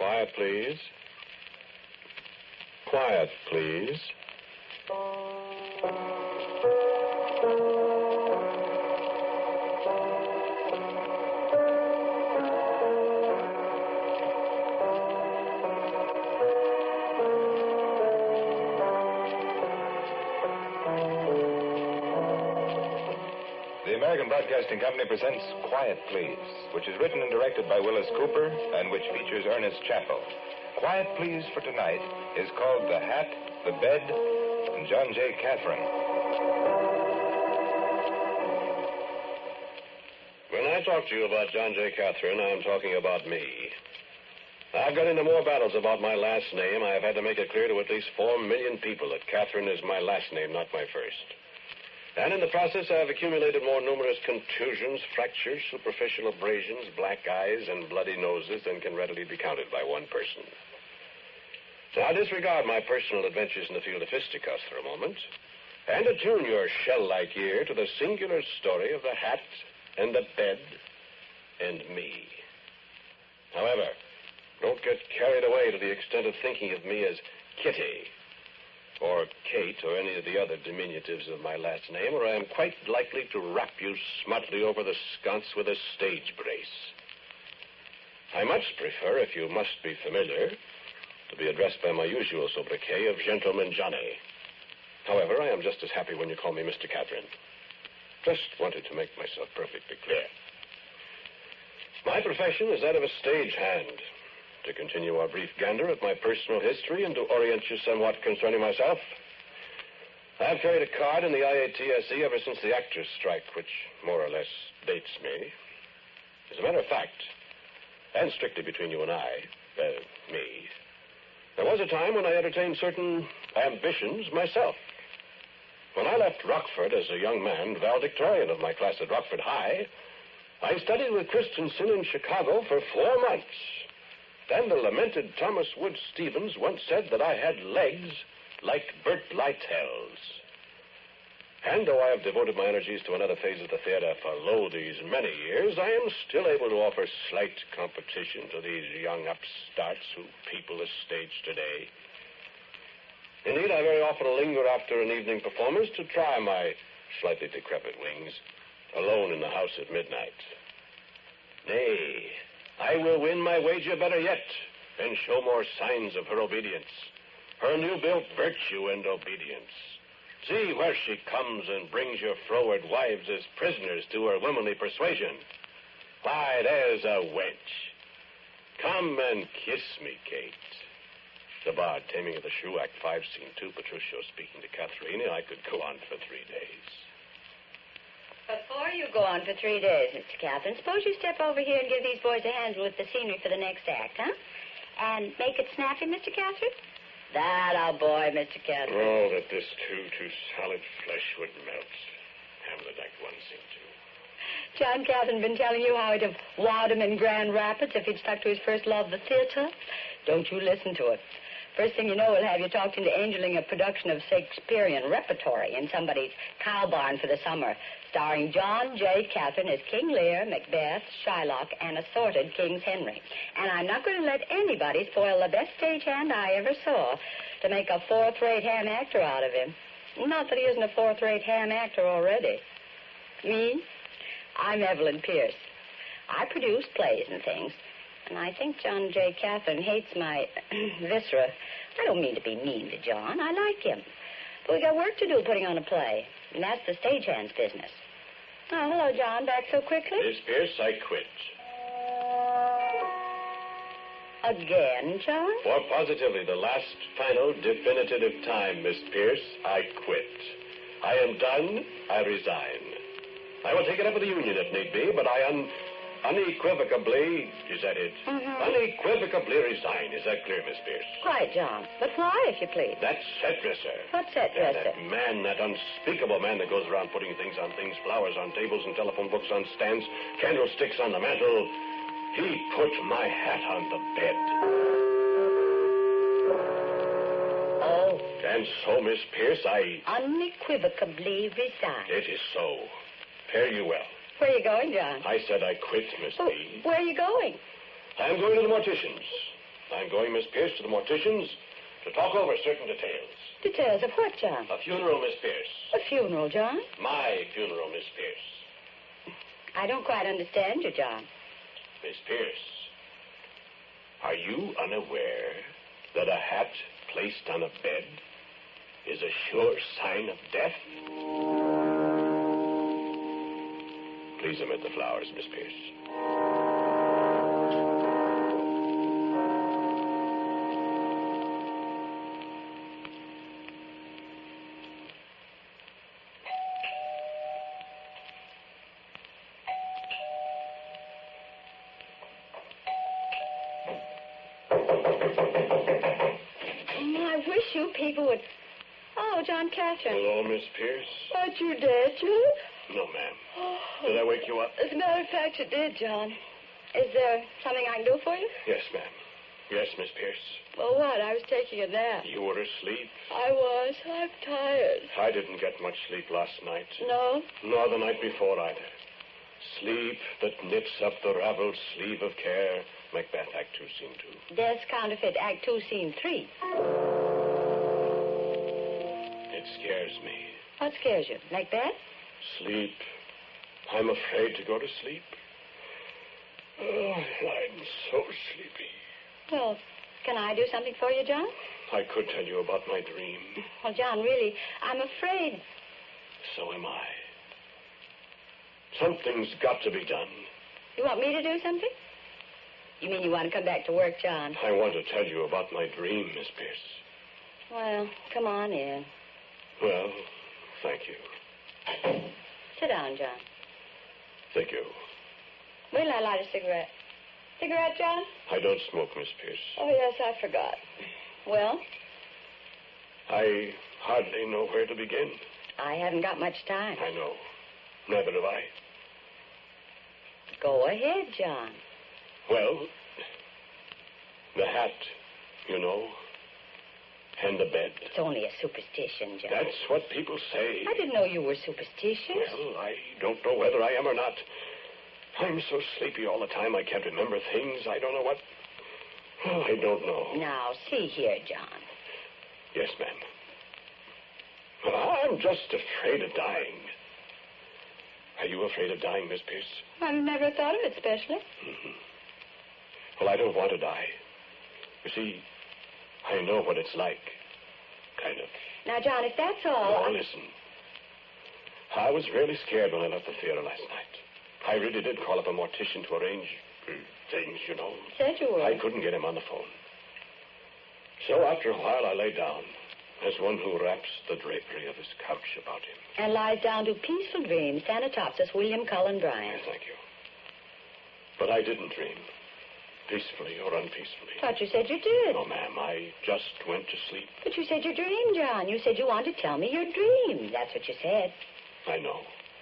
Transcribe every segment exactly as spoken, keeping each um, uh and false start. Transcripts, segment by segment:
Quiet, please. Quiet, please. The American Broadcasting Company presents Quiet, Please, which is written and directed by Willis Cooper and which features Ernest Chappell. Quiet, Please for tonight is called The Hat, the Bed, and John J. Catherine. When I talk to you about John J. Catherine, I'm talking about me. I've got into more battles about my last name. I have had to make it clear to at least four million people that Catherine is my last name, not my first. And in the process, I have accumulated more numerous contusions, fractures, superficial abrasions, black eyes, and bloody noses than can readily be counted by one person. Now, disregard my personal adventures in the field of fisticuffs for a moment, and attune your shell-like ear to the singular story of the hat and the bed and me. However, don't get carried away to the extent of thinking of me as Kitty, or Kate, or any of the other diminutives of my last name, or I am quite likely to rap you smutly over the sconce with a stage brace. I much prefer, if you must be familiar, to be addressed by my usual sobriquet of Gentleman Johnny. However, I am just as happy when you call me Mister Catherine. Just wanted to make myself perfectly clear. My profession is that of a stagehand. To continue our brief gander at my personal history and to orient you somewhat concerning myself, I've carried a card in the I A T S E ever since the actors' strike, which more or less dates me. As a matter of fact, and strictly between you and I, uh, me, there was a time when I entertained certain ambitions myself. When I left Rockford as a young man, valedictorian of my class at Rockford High, I studied with Christensen in Chicago for four months. Then the lamented Thomas Wood Stevens once said that I had legs like Bert Lytell's. And though I have devoted my energies to another phase of the theater for lo these many years, I am still able to offer slight competition to these young upstarts who people the stage today. Indeed, I very often linger after an evening performance to try my slightly decrepit wings, alone in the house at midnight. Nay, I will win my wager better yet and show more signs of her obedience, her new-built virtue and obedience. See where she comes and brings your froward wives as prisoners to her womanly persuasion. Why, there's a wench. Come and kiss me, Kate. The Bard, Taming of the Shrew, Act five, Scene two, Petruchio speaking to Katharina. I could go on for three days. Before you go on for three days, Mister Catherine, suppose you step over here and give these boys a handle with the scenery for the next act, huh? And make it snappy, Mister Catherine? That a boy, Mister Catherine. Oh, that this too, too solid flesh would melt. Hamlet Act one, Scene two. John Catherine been telling you how he'd have wowed him in Grand Rapids if he'd stuck to his first love, the theater? Don't you listen to it. First thing you know, we'll have you talked into angeling a production of Shakespearean repertory in somebody's cow barn for the summer, starring John J. Catherine as King Lear, Macbeth, Shylock, and assorted King's Henry. And I'm not going to let anybody spoil the best stagehand I ever saw to make a fourth-rate ham actor out of him. Not that he isn't a fourth-rate ham actor already. Me? I'm Evelyn Pierce. I produce plays and things. And I think John J. Catherine hates my viscera. I don't mean to be mean to John. I like him. But we got work to do putting on a play. And that's the stagehand's business. Oh, hello, John. Back so quickly? Miss Pierce, I quit. Again, John? For positively the last, final, definitive time, Miss Pierce, I quit. I am done. I resign. I will take it up with the union if need be, but I un... Unequivocally, is that it? Mm-hmm. Unequivocally resign. Is that clear, Miss Pierce? Quite, John. But why, if you please? That set dresser. What set Yeah, dresser? that man, that unspeakable man that goes around putting things on things, flowers on tables and telephone books on stands, candlesticks on the mantel. He put my hat on the bed. Oh. And so, Miss Pierce, I... Unequivocally resign. It is so. Fare you well. Where are you going, John? I said I quit, Miss Oh, B. where are you going? I'm going to the mortician's. I'm going, Miss Pierce, to the mortician's to talk over certain details. Details of what, John? A funeral, Miss Pierce. A funeral, John? My funeral, Miss Pierce. I don't quite understand you, John. Miss Pierce, are you unaware that a hat placed on a bed is a sure sign of death? Please omit the flowers, Miss Pierce. You people would... Oh, John Catherine. Hello, Miss Pierce. Aren't you dead, John? No, ma'am. Oh. Did I wake you up? As a matter of fact, you did, John. Is there something I can do for you? Yes, ma'am. Yes, Miss Pierce. Well, what? I was taking a nap. You were asleep? I was. I'm tired. I didn't get much sleep last night. No? Nor the night before either. Sleep that knits up the raveled sleeve of care. Macbeth, Act Two, Scene Two. Death's Counterfeit, Act Two, Scene Three. It scares me. What scares you? Macbeth? Sleep. I'm afraid to go to sleep. Oh, I'm so sleepy. Well, can I do something for you, John? I could tell you about my dream. Well, John, really, I'm afraid. So am I. Something's got to be done. You want me to do something? You mean you want to come back to work, John? I want to tell you about my dream, Miss Pierce. Well, come on in. Well, thank you. Sit down, John. Thank you. Will I light a cigarette? Cigarette, John? I don't smoke, Miss Pierce. Oh, yes, I forgot. Well? I hardly know where to begin. I haven't got much time. I know. Neither have I. Go ahead, John. Well, the hat, you know, and the bed. It's only a superstition, John. That's what people say. I didn't know you were superstitious. Well, I don't know whether I am or not. I'm so sleepy all the time I can't remember things. I don't know what... Oh, I don't know. Now, see here, John. Yes, ma'am. Well, I'm just afraid of dying. Are you afraid of dying, Miss Pierce? I've never thought of it specially. Mm-hmm. Well, I don't want to die. You see, I know what it's like. Kind of. Now, John, if that's all... No, I... listen. I was really scared when I left the theater last night. I really did call up a mortician to arrange uh, things, you know. Said you were. I couldn't get him on the phone. So after a while, I lay down as one who wraps the drapery of his couch about him. And lies down to peaceful dreams, Thanatopsis, William Cullen Bryant. Yes, thank you. But I didn't dream. Peacefully or unpeacefully. But you said you did. No, ma'am. I just went to sleep. But you said you dreamed, John. You said you wanted to tell me your dream. That's what you said. I know.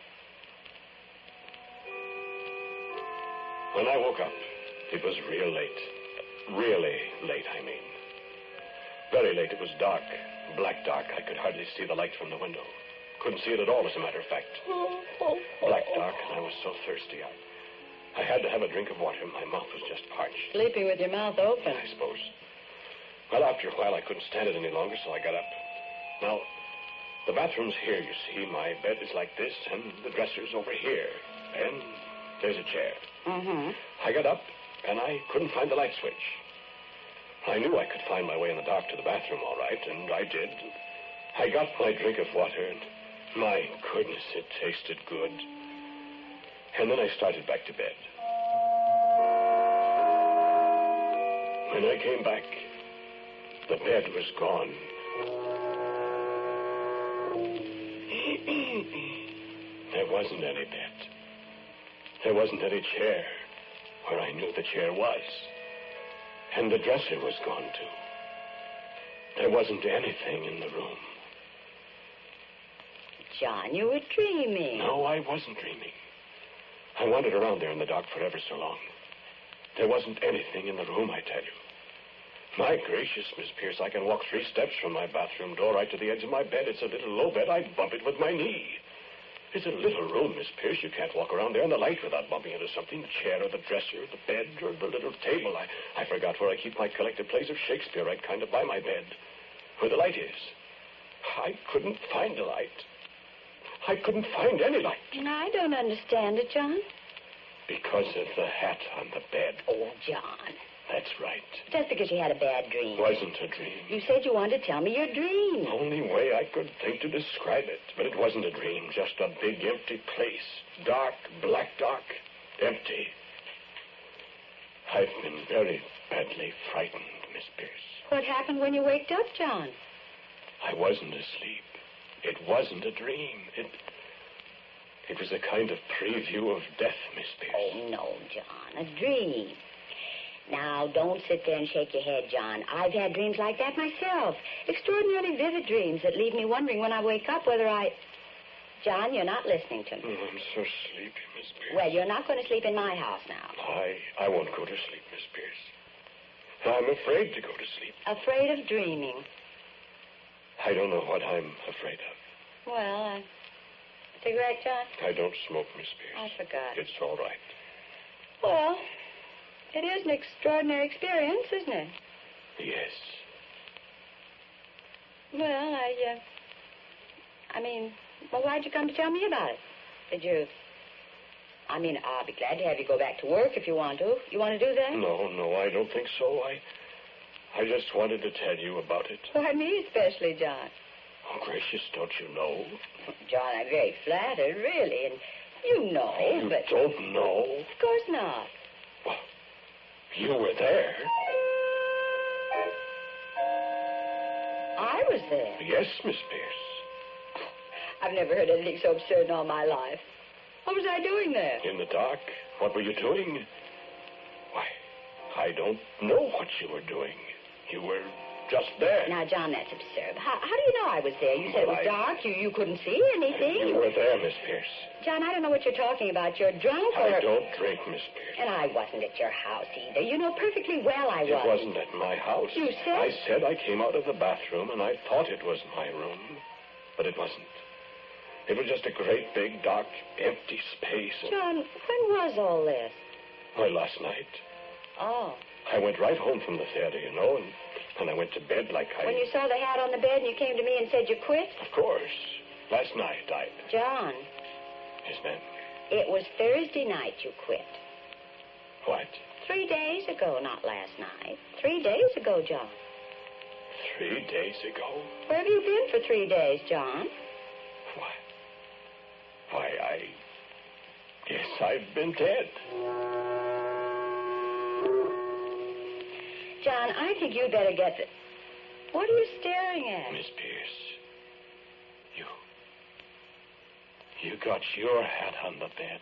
When I woke up, it was real late. Really late, I mean. Very late. It was dark. Black dark. I could hardly see the light from the window. Couldn't see it at all, as a matter of fact. Black dark, and I was so thirsty. I, I had to have a drink of water. My mouth was just parched. Sleeping with your mouth open. I suppose. Well, after a while, I couldn't stand it any longer, so I got up. Now, the bathroom's here, you see. My bed is like this, and the dresser's over here. And there's a chair. Mm-hmm. I got up, and I couldn't find the light switch. I knew I could find my way in the dark to the bathroom, all right, and I did. I got my drink of water, and my goodness, it tasted good. And then I started back to bed. When I came back, the bed was gone. There wasn't any bed. There wasn't any chair where I knew the chair was. And the dresser was gone, too. There wasn't anything in the room. John, you were dreaming. No, I wasn't dreaming. I wandered around there in the dark for ever so long. There wasn't anything in the room, I tell you. My gracious, Miss Pierce, I can walk three steps from my bathroom door right to the edge of my bed. It's a little low bed. I bump it with my knee. It's a little room, Miss Pierce. You can't walk around there in the light without bumping into something. The chair or the dresser, the bed, or the little table. I, I forgot where I keep my collected plays of Shakespeare, right kind of by my bed. Where the light is. I couldn't find the light. I couldn't find any light. I don't understand it, John. Because of the hat on the bed. Oh, John. That's right. Just because you had a bad dream. Wasn't a dream. You said you wanted to tell me your dream. Only way I could think to describe it. But it wasn't a dream. Just a big empty place. Dark, black dark, empty. I've been very badly frightened, Miss Pierce. What happened when you waked up, John? I wasn't asleep. It wasn't a dream. It... It was a kind of preview of death, Miss Pierce. Oh, no, John. A dream. Now, don't sit there and shake your head, John. I've had dreams like that myself. Extraordinarily vivid dreams that leave me wondering when I wake up whether I... John, you're not listening to me. Oh, I'm so sleepy, Miss Pierce. Well, you're not going to sleep in my house now. I, I won't go to sleep, Miss Pierce. I'm afraid to go to sleep. Afraid of dreaming. I don't know what I'm afraid of. Well, uh, cigarette, John? I don't smoke, Miss Pierce. I forgot. It's all right. Well, it is an extraordinary experience, isn't it? Yes. Well, I, uh, I mean, well, why'd you come to tell me about it? Did you, I mean, I'll be glad to have you go back to work if you want to. You want to do that? No, no, I don't think so. I, I just wanted to tell you about it. Why, me especially, John. Oh, gracious, don't you know? John, I'm very flattered, really, and you know, you but... don't know? Of course not. Well, you were there. I was there. Yes, Miss Pierce. I've never heard anything so absurd in all my life. What was I doing there? In the dark? What were you doing? Why, I don't know what you were doing. You were just there. Now, John, that's absurd. How, how do you know I was there? You said it was I... dark. You, you couldn't see anything. You were there, Miss Pierce. John, I don't know what you're talking about. You're drunk or... I don't drink, Miss Pierce. And I wasn't at your house either. You know perfectly well I It was. wasn't at my house. You said... I said I came out of the bathroom and I thought it was my room. But it wasn't. It was just a great big, dark, empty space. John, when was all this? Why, last night. Oh. I went right home from the theater, you know, and, and I went to bed like I... When you saw the hat on the bed and you came to me and said you quit? Of course. Last night, I... John. Yes, ma'am. It was Thursday night you quit. What? Three days ago, not last night. Three days ago, John. Three days ago? Where have you been for three days, John? Why? Why, I... Yes, I've been dead. John, I think you'd better get the... What are you staring at? Miss Pierce, you... You got your hat on the bed.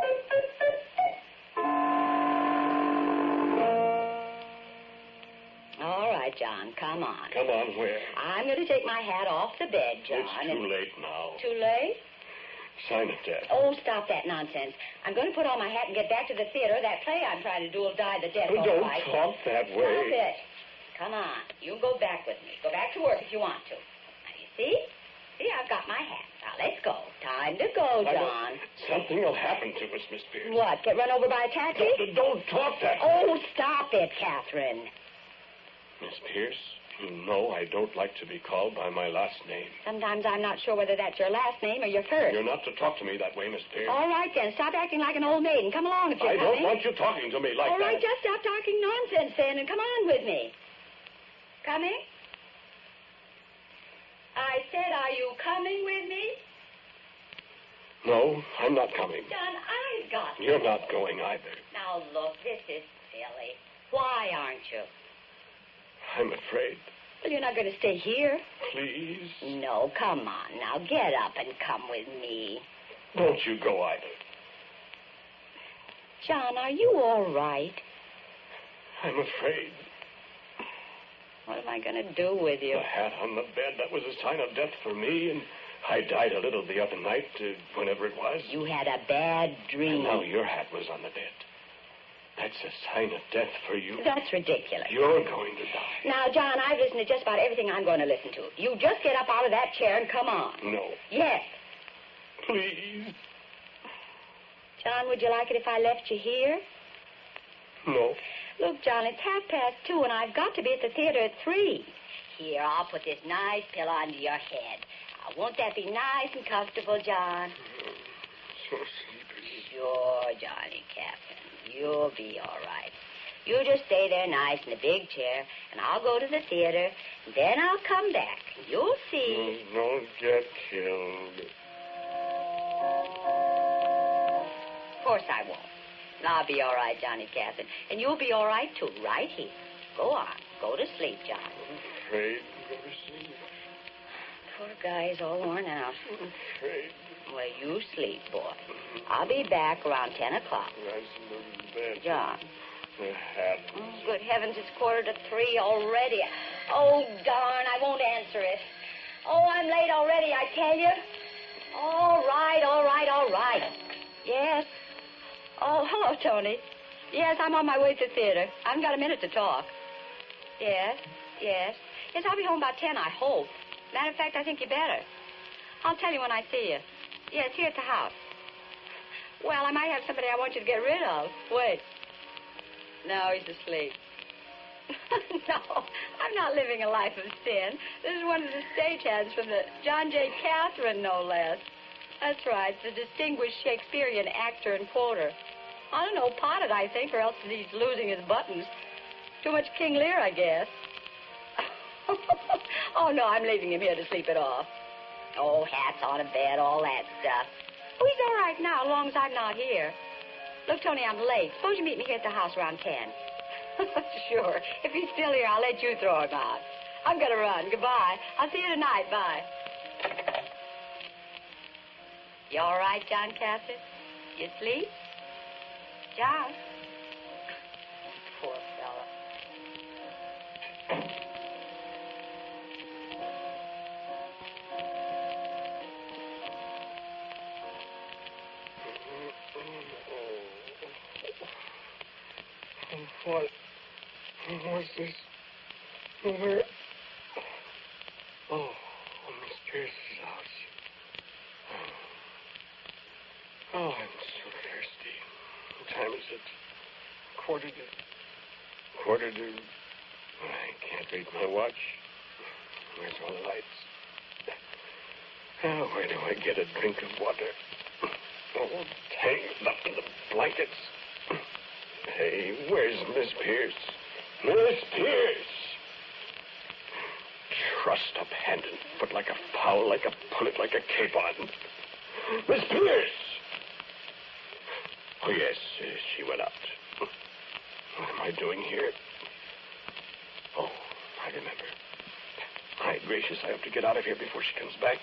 All right, John, come on. Come on, where? I'm going to take my hat off the bed, John. It's too and... late now. Too late? Sign of death. Oh, stop that nonsense. I'm going to put on my hat and get back to the theater. That play I'm trying to do will die the death. Oh, all don't right. talk that way. Stop it. Come on. You go back with me. Go back to work if you want to. Now, you see? See, I've got my hat. Now, let's go. Time to go, John. Something will happen to us, Miss Pierce. What, get run over by a taxi? Don't, don't talk that way. Oh, stop it, Catherine. Miss Pierce, you know I don't like to be called by my last name. Sometimes I'm not sure whether that's your last name or your first. You're not to talk to me that way, Miss Pierce. All right, then. Stop acting like an old maid and come along if you're I coming. don't want you talking to me like All that. right, just stop talking nonsense then and come on with me. Coming? I said, are you coming with me? No, I'm not coming. John, I've got to. You're not going either. Now, look, this is silly. Why aren't you? I'm afraid. Well, you're not going to stay here. Please? No, come on now. Get up and come with me. Don't you go either. John, are you all right? I'm afraid. What am I going to do with you? The hat on the bed, that was a sign of death for me, and I died a little the other night, uh, whenever it was. You had a bad dream. And now your hat was on the bed. That's a sign of death for you. That's ridiculous. You're going to die. Now, John, I've listened to just about everything I'm going to listen to. You just get up out of that chair and come on. No. Yes. Please. John, would you like it if I left you here? No. Look, John, it's half past two, and I've got to be at the theater at three. Here, I'll put this nice pillow under your head. Now, won't that be nice and comfortable, John? So sleepy. Sure, Johnny Captain. You'll be all right. You just stay there nice in the big chair, and I'll go to the theater, and then I'll come back. You'll see. No, don't get killed. Of course I won't. And I'll be all right, Johnny Captain. And you'll be all right, too, right here. Go on. Go to sleep, John. I'm afraid to go to sleep. Poor guy, he's all worn out. I'm afraid. Well, you sleep, boy. I'll be back around ten o'clock. Nice and little bed. John. The hat. Oh, good heavens, it's quarter to three already. Oh, darn, I won't answer it. Oh, I'm late already, I tell you. All right, all right, all right. Yes. Oh, hello, Tony. Yes, I'm on my way to the theater. I haven't got a minute to talk. Yes, yes. Yes, I'll be home about ten, I hope. Matter of fact, I think you better. I'll tell you when I see you. Yes, here at the house. Well, I might have somebody I want you to get rid of. Wait. No, he's asleep. No, I'm not living a life of sin. This is one of the stagehands from the John J. Catherine, no less. That's right, the distinguished Shakespearean actor and quoter. I don't know, potted, I think, or else he's losing his buttons. Too much King Lear, I guess. Oh, no, I'm leaving him here to sleep it off. Oh, hats on a bed, all that stuff. Oh, he's all right now, as long as I'm not here. Look, Tony, I'm late. Suppose you meet me here at the house around ten. Sure. If he's still here, I'll let you throw him out. I'm going to run. Goodbye. I'll see you tonight. Bye. You all right, John Catherine? You asleep? John? Poor fella. What? What's this? Where? Oh, Miss Pierce's house. Oh, I'm so thirsty. What time is it? Quarter to... Quarter to... I can't read my watch. Where's all the lights? Oh, where do I get a drink of water? Oh, tangled up in the blankets. Hey, where's Miss Pierce? Miss Pierce! Trussed up hand and foot like a fowl, like a pullet, like a capon. Miss Pierce! Oh, yes, uh, she went out. What am I doing here? Oh, I remember. My gracious, I have to get out of here before she comes back.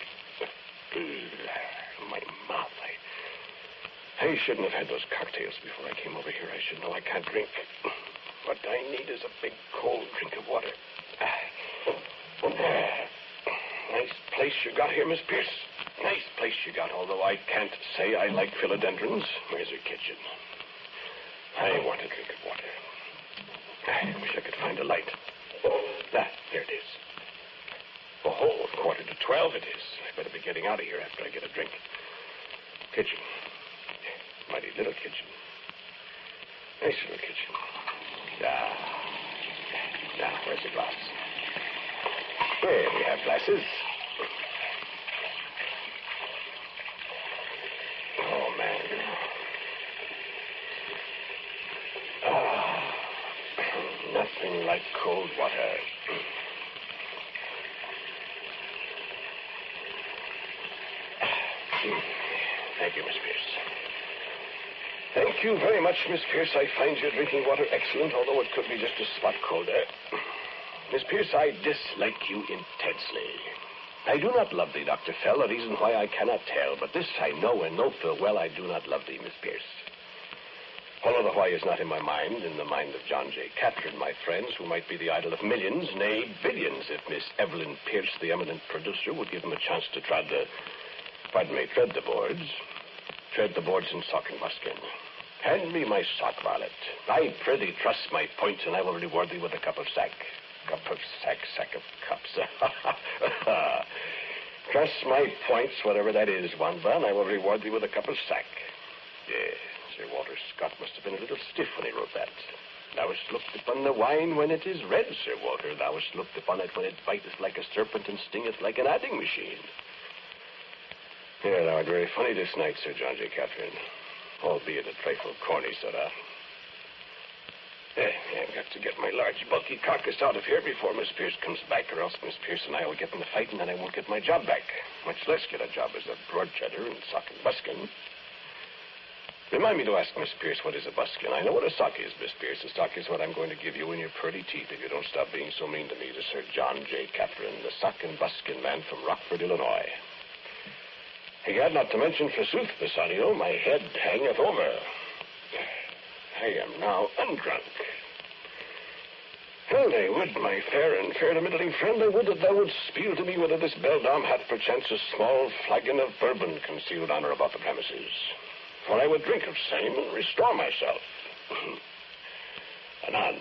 My mouth, I... I shouldn't have had those cocktails before I came over here. I should know I can't drink. What I need is a big, cold drink of water. Ah. Nice place you got here, Miss Pierce. Nice place you got, although I can't say I like philodendrons. Where's her kitchen? I want a drink of water. I wish I could find a light. Ah, there it is. Oh, quarter to twelve it is. I better be getting out of here after I get a drink. Kitchen. Mighty little kitchen. Nice little kitchen. Ah. Now, where's the glass? Here we have glasses. Oh, man. Ah. Nothing like cold water. Thank you, Miss Pierce. Thank you very much, Miss Pierce. I find your drinking water excellent, although it could be just a spot colder. Miss Pierce, I dislike you intensely. I do not love thee, Doctor Fell, a reason why I cannot tell, but this I know and know full well I do not love thee, Miss Pierce. Although the why is not in my mind, in the mind of John J. Catherine, my friends, who might be the idol of millions, nay, billions, if Miss Evelyn Pierce, the eminent producer, would give him a chance to tread the, pardon me, tread the boards, tread the boards in sock and buskin. Hand me my sock, varlet. I prithee trust my point, and I will reward thee with a cup of sack. Cup of sack, sack of cups. Trust my points, whatever that is, Wanda, and I will reward thee with a cup of sack. Yes, Sir Walter Scott must have been a little stiff when he wrote that. Thou hast looked upon the wine when it is red, Sir Walter. Thou hast looked upon it when it biteth like a serpent and stingeth like an adding machine. Yeah, thou art very funny this night, Sir John J. Catherine. Albeit a trifle corny, sirrah. Eh, I've got to get my large, bulky carcass out of here before Miss Pierce comes back, or else Miss Pierce and I will get in the fight, and then I won't get my job back. Much less get a job as a broad cheddar and sock and buskin. Remind me to ask Miss Pierce what is a buskin. I know what a sock is, Miss Pierce. A sock is what I'm going to give you in your pretty teeth if you don't stop being so mean to me, to Sir John J. Catherine, the sock and buskin man from Rockford, Illinois. Egad, not to mention, forsooth, Bassanio, my head hangeth over. I am now undrunk. Well, I would, my fair and fair-to-middling friend, I would that thou wouldst spiel to me whether this beldame hath perchance a small flagon of bourbon concealed on her about the premises. For I would drink of same and restore myself. Anon.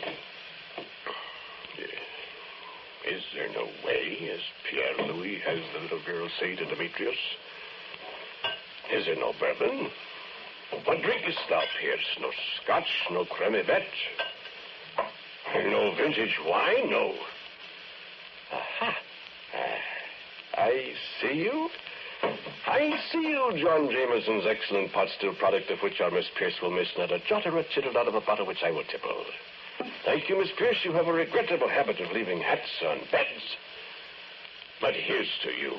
Is there no way, as Pierre Louis has the little girl say to Demetrius? Is there no bourbon? What drinkest thou, Pierce? No scotch, no cremivette? No vintage wine? No. Aha. Uh, I see you. I see you, John Jameson's excellent pot still product, of which our Miss Pierce will miss not a jot or a tittle out of a bottle which I will tipple. Thank you, Miss Pierce. You have a regrettable habit of leaving hats on beds. But here's to you.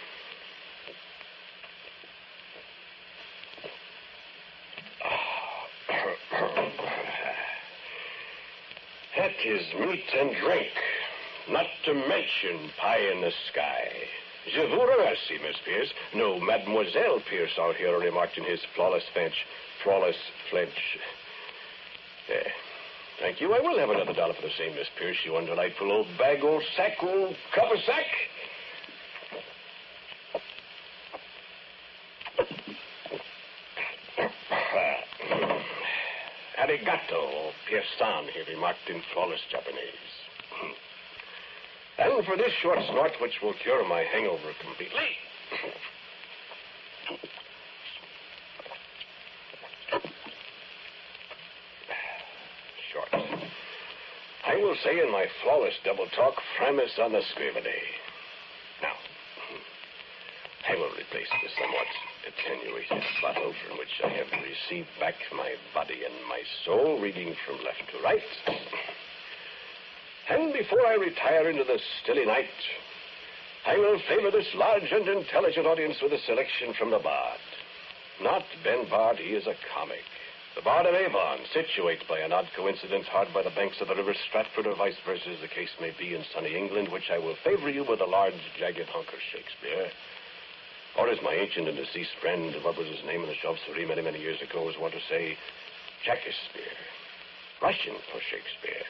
That is meat and drink, not to mention pie in the sky. Je vous remercie, Miss Pierce. No, Mademoiselle Pierce out here remarked in his flawless French, flawless French. Eh, thank you. I will have another dollar for the same, Miss Pierce, you undelightful old bag, old sack, old cover sack. Arigato, Pierson, he remarked in flawless Japanese. And for this short snort, which will cure my hangover completely. Short. I will say in my flawless double talk, framis on the scrivener. Now, I will replace the somewhat attenuated bottle from which I have received back my body and my soul, reading from left to right. And before I retire into the stilly night, I will favor this large and intelligent audience with a selection from the Bard. Not Ben Bard, he is a comic. The Bard of Avon, situate by an odd coincidence hard by the banks of the river Stratford, or vice versa, as the case may be, in sunny England, which I will favor you with a large, jagged hunk of Shakespeare. Or as my ancient and deceased friend, what was his name in the Chauve-souris many, many years ago, was wont to say, Shakespeare. Russian for Shakespeare.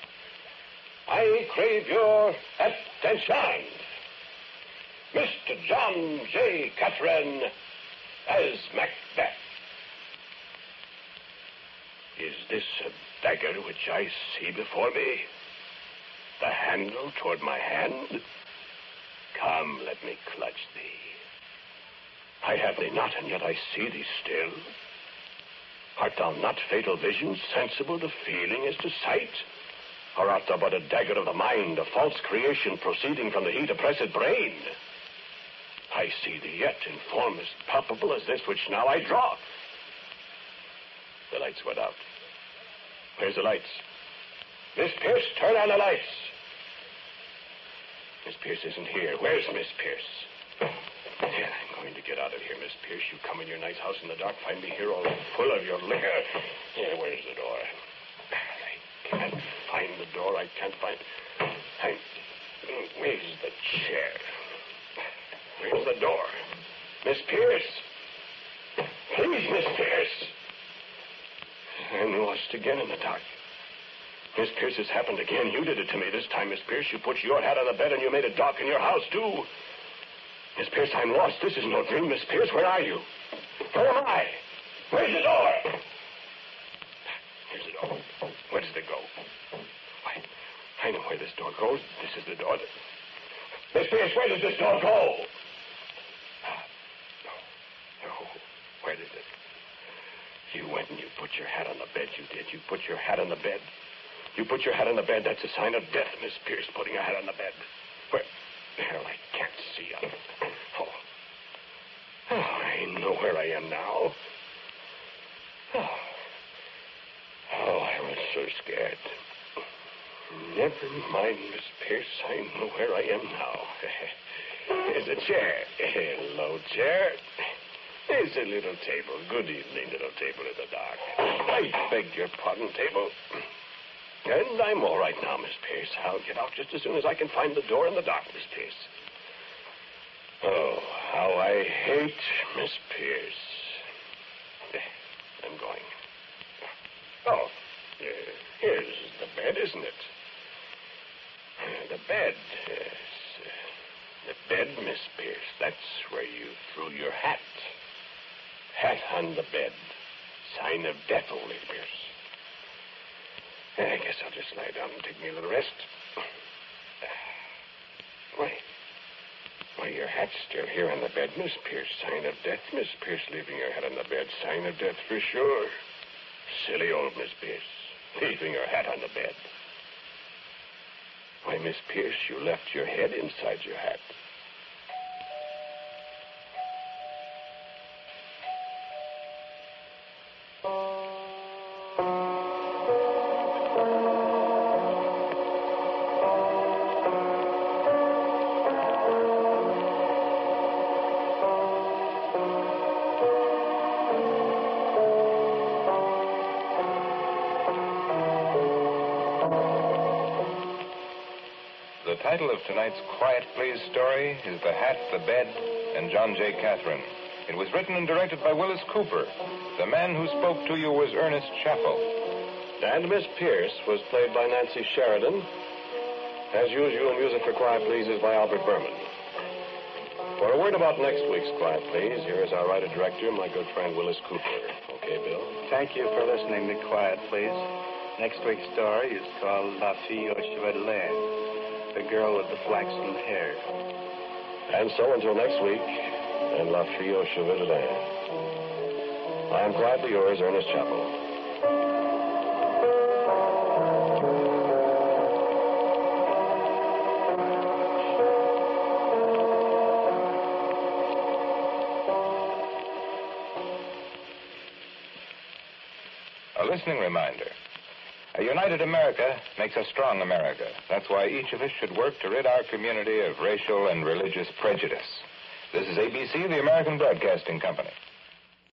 I crave your attention. Mister John J. Catherine as Macbeth. Is this a dagger which I see before me? The handle toward my hand? Come, let me clutch thee. I have thee not, and yet I see thee still. Art thou not fatal vision, sensible to feeling as to sight? Or art thou but a dagger of the mind, a false creation proceeding from the heat oppressed brain? I see thee yet in form as palpable as this which now I draw. The lights went out. Where's the lights? Miss Pierce, turn on the lights. Miss Pierce isn't here. Where's Miss Pierce? Yeah, I'm going to get out of here, Miss Pierce. You come in your nice house in the dark, find me here all full of your liquor. Yeah, where's the door? I can't find the door. I can't find... I... Where's the chair? Where's the door? Miss Pierce! Please, Miss Pierce! I'm lost again in the dark. Miss Pierce, has happened again. You did it to me this time, Miss Pierce. You put your hat on the bed and you made it dark in your house, too. Miss Pierce, I'm lost. This is no dream. Miss Pierce, where are you? Where am I? Where's the door? Here's the door. Where does it go? I, I know where this door goes. This is the door that... Miss Pierce, where did this dog go? Oh, where did it? You went and you put your hat on the bed, you did. You put your hat on the bed. You put your hat on the bed. That's a sign of death, Miss Pierce, putting a hat on the bed. Where? Hell, I can't see. Oh. Oh, I know where I am now. Oh. Oh, I was so scared. Never mind, Miss Pierce. I know where I am now. There's a chair. Hello, chair. There's a little table. Good evening, little table in the dark. I beg your pardon, table. And I'm all right now, Miss Pierce. I'll get out just as soon as I can find the door in the dark, Miss Pierce. Oh, how I hate Miss Pierce. I'm going. Oh, uh, here's the bed, isn't it? Uh, the bed, yes. Uh, the bed, Miss Pierce. That's where you threw your hat. Hat on the bed. Sign of death, old Miss Pierce. I guess I'll just lie down and take me a little rest. Why? Why, your hat's still here on the bed, Miss Pierce. Sign of death, Miss Pierce, leaving your hat on the bed. Sign of death for sure. Silly old Miss Pierce, leaving her hat on the bed. Why, Miss Pierce, you left your head inside your hat. The title of tonight's Quiet Please story is The Hat, the Bed, and John J. Catherine. It was written and directed by Willis Cooper. The man who spoke to you was Ernest Chappell. And Miss Pierce was played by Nancy Sheridan. As usual, music for Quiet Please is by Albert Berman. For a word about next week's Quiet Please, here is our writer-director, my good friend Willis Cooper. Okay, Bill? Thank you for listening to Quiet Please. Next week's story is called La Fille aux Cheveux de Laine. The girl with the flaxen hair. And so until next week, and La Fille aux Cheveux de Laine. I am quietly yours, Ernest Chappell. A listening reminder. A united America makes a strong America. That's why each of us should work to rid our community of racial and religious prejudice. This is A B C, the American Broadcasting Company.